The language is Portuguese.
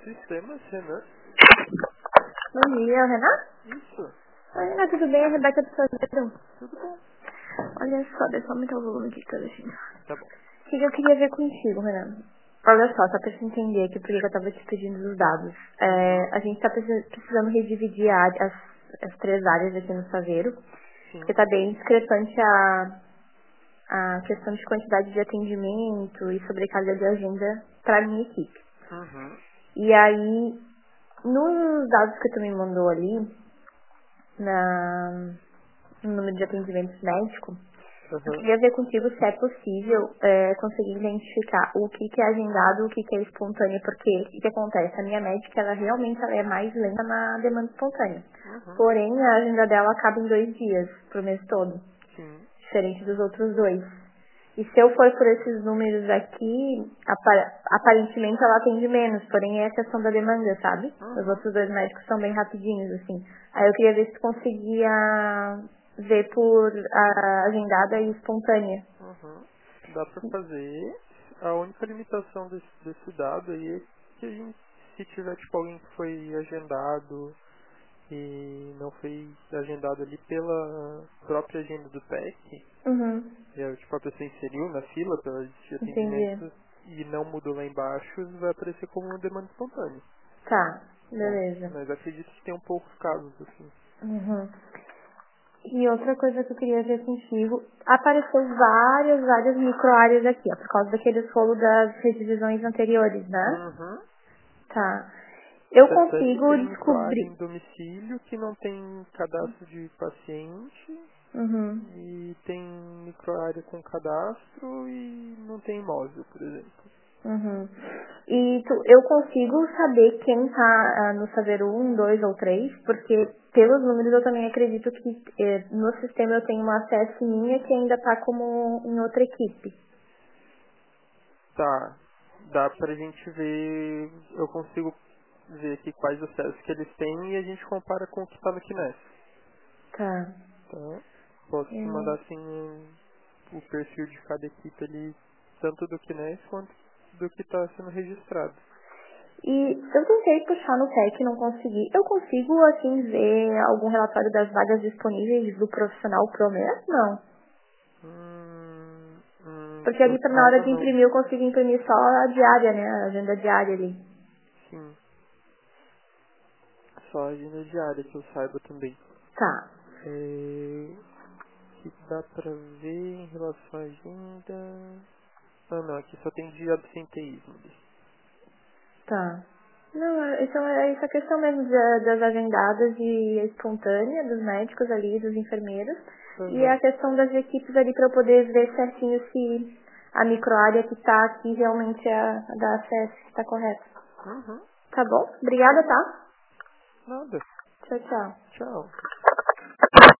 Sistemas, Renan. Bom dia, Renan? Isso. Oi, Renan, tudo bem? A Rebeca do Fazeiro. Tudo bom. Olha só, deixa eu aumentar o volume aqui pra assim. Tá bom. O que eu queria ver contigo, Renan? Olha só pra você entender aqui porque eu tava te pedindo os dados. A gente tá precisando redividir as 3 áreas aqui no Fazeiro, Sim. porque tá bem discrepante a questão de quantidade de atendimento e sobrecarga de agenda pra minha equipe. Uhum. E aí, nos dados que tu me mandou ali, no número de atendimentos médicos, eu Uhum. queria ver contigo se é possível conseguir identificar o que é agendado, o que é espontâneo, porque o que acontece? A minha médica, ela é mais lenta na demanda espontânea. Uhum. Porém, a agenda dela acaba em 2 dias, pro mês todo, Sim. diferente dos outros 2. E se eu for por esses números aqui, aparentemente ela atende menos, porém é a questão da demanda, sabe? Os Uhum. outros 2 médicos são bem rapidinhos, assim. Aí eu queria ver se tu conseguia ver por agendada e espontânea. Uhum. Dá pra fazer. A única limitação desse dado aí é que a gente, se tiver tipo alguém que foi agendado e não foi agendado ali pela própria agenda do PEC, Uhum, e aí, tipo, a pessoa inseriu na fila de entendi. atendimento e não mudou lá embaixo, vai aparecer como uma demanda espontânea. Tá, Né? beleza. Mas acredito que tem poucos casos, assim. Uhum. E outra coisa que eu queria ver contigo, apareceu várias microáreas aqui, ó, por causa daquele rolo das redivisões anteriores, né? Uhum. Tá. Eu Percebe que consigo tem microárea descobrir. em domicílio que não tem cadastro de paciente Uhum. e tem microárea com cadastro e não tem imóvel, por exemplo. Uhum. E eu consigo saber quem tá no saber 1, 2 ou 3, porque pelos números eu também acredito que no sistema eu tenho uma acesso minha que ainda tá como em outra equipe. Tá, dá pra gente ver, eu consigo ver aqui quais acessos que eles têm e a gente compara com o que tá no Kines. Tá. Tá? Posso te mandar assim o perfil de cada equipe ali, tanto do Kines quanto do que está sendo registrado. E eu tentei puxar no PEC, não consegui. Eu consigo, assim, ver algum relatório das vagas disponíveis do profissional pro mês? Não. Porque ali na hora Saiba de não. imprimir eu consigo imprimir só a diária, né? A agenda diária ali. Sim, só a agenda diária que eu saiba também. Tá. Que dá pra ver em relação à agenda. Ah não, aqui só tem de absenteísmo. Tá. Não, então é essa questão mesmo das agendadas e espontânea dos médicos ali, dos enfermeiros. E a Uhum. questão das equipes ali para eu poder ver certinho se a microárea que tá aqui realmente é a da acesso que tá correta. Uhum. Tá bom? Obrigada, tá? Nada. Tchau, tchau. Tchau.